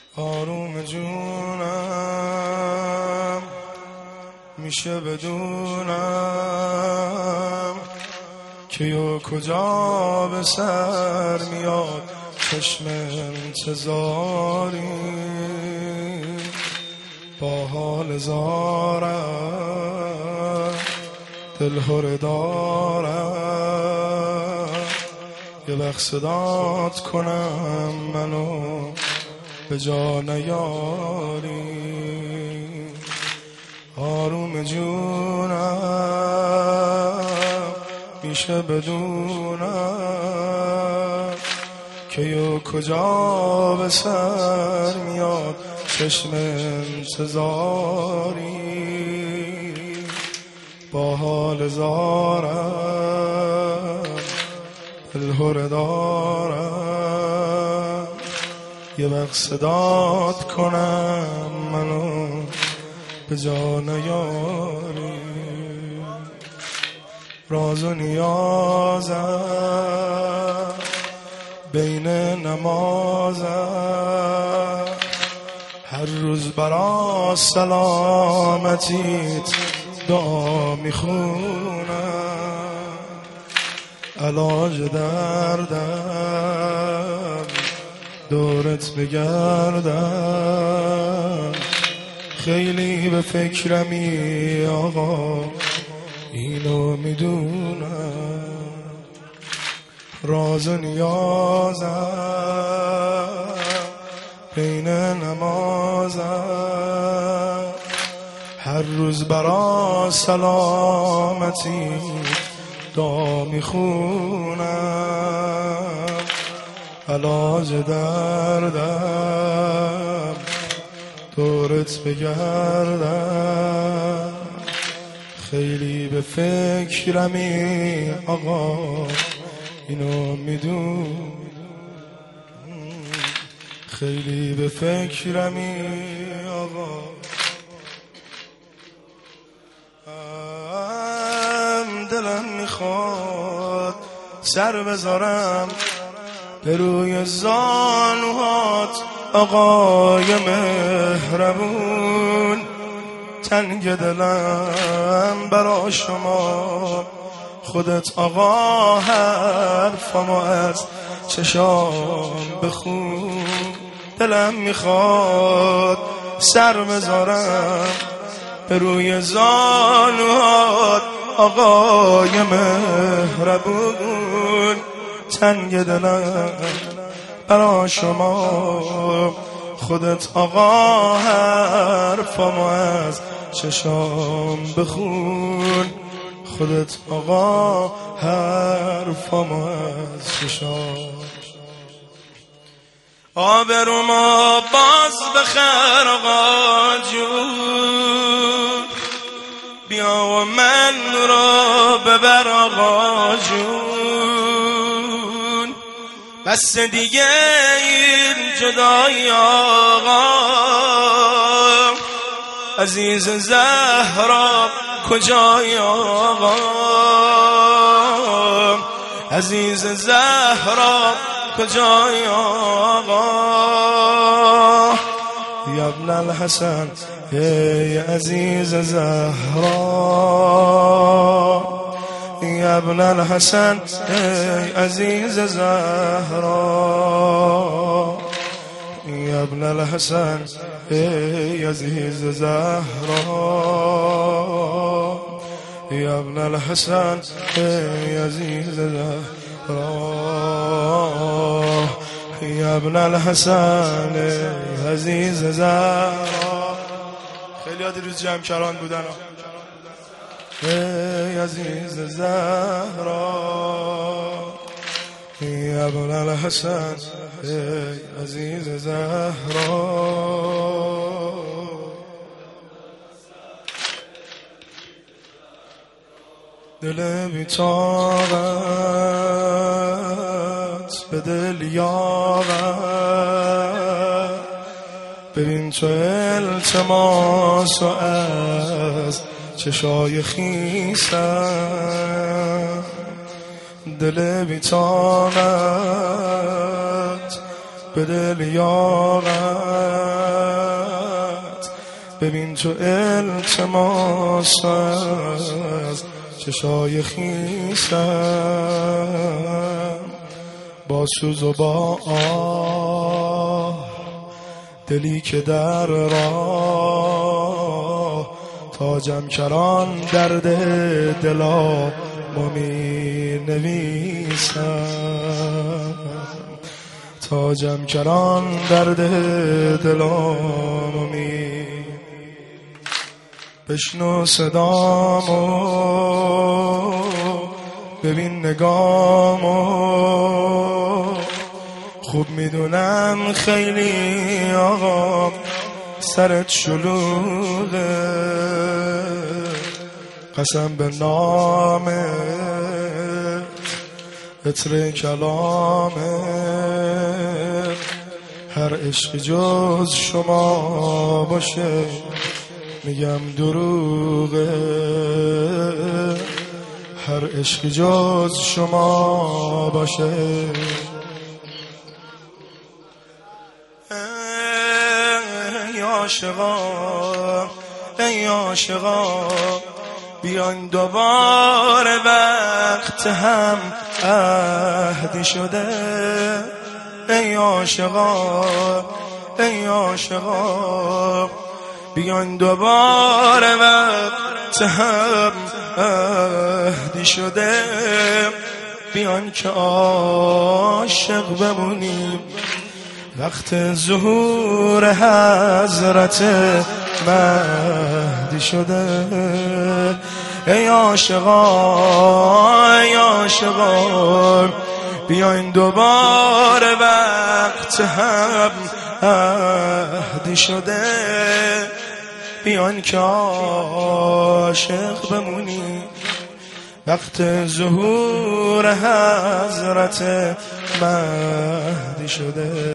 آروم جونم میشه بدونم که یا کجا به سر میاد چشم انتظاری با حال زارم دلهره دارم یه وقت صدات کنم منو به جا نیاری. آروم جونم میشه بدونم که یا کجا به سر میاد چشم انتظاری با حال زارم دلهره دارم یه وقت صدات کنم منو به جا نیاری. راز و نیازم بین نمازم هر روز برا سلامتیت دعا میخونم. علاج دردم دورت بگردم خیلی به فکرمی آقا اینو میدونم. راز و نیازم بین نمازم هر روز برا سلامتی دعا میخونم. علاج دردم دورت بگردم خیلی به فکرمی آقا اینو میدون. خیلی به فکرمی آقا دلم میخواد سر بذارم به روی زانوهات آقای مهربون. تنگ دلم برا شما خودت آقا حرفمو از چشام بخون. دلم میخواد سر بذارم به روی زانوات آقای مهربون. تنگ دلم برا شما خودت آقا حرفمو از چشام بخون. خودت آقا حرفمو از چشام. آبروما باز بخیر آقا جون بیا و من رو ببر آقا جون. بس دیگه این جدایی آقا عزیز زهرا کجای آقا عزیز زهرا کجای آقا. یا ابن الحسن ای عزیز زهرا یا ابن الحسن ای عزیز زهرا یا ابن الحسن ای عزیز زهرا یا ابن الحسن ای عزیز زهرا یا ابن الحسن ای عزیز زهرا. خیلی ها دیروز جمع کران بودن ای عزیز زهرا یا ابن الحسن ای عزیز زهرا. دل بی‌طاقت به دل یاغم ببین تو التماس و از چشای خیسم. دل بی‌طاقت به دل یاغم ببین تو التماس از چشای خیسم، با سوز و با آه دلی که در راه، تاجم کران درد دلا می نویسم، تاجم کران درد دلا می. بشنو صدامو، ببین نگامو، خوب میدونم خیلی آقا سرت شلوغه، قسم به نامت عطر کلامت، هر عشق جز شما باشه میگم دروغه، هر عشق جز شما باشه. ای عاشقا ای عاشقا، بیاین دوباره وقت هم عهدی شده. ای عاشقا ای عاشقا، بیاین دوباره وقت هم عهدی شده. بیاین که عاشق بمونیم وقت ظهور حضرت مهدی شده. ای عاشقان ای عاشقان، بیاین دوباره وقت هم عهدی شده. بیاین که عاشق بمونی وقت ظهور حضرت مهدی شده.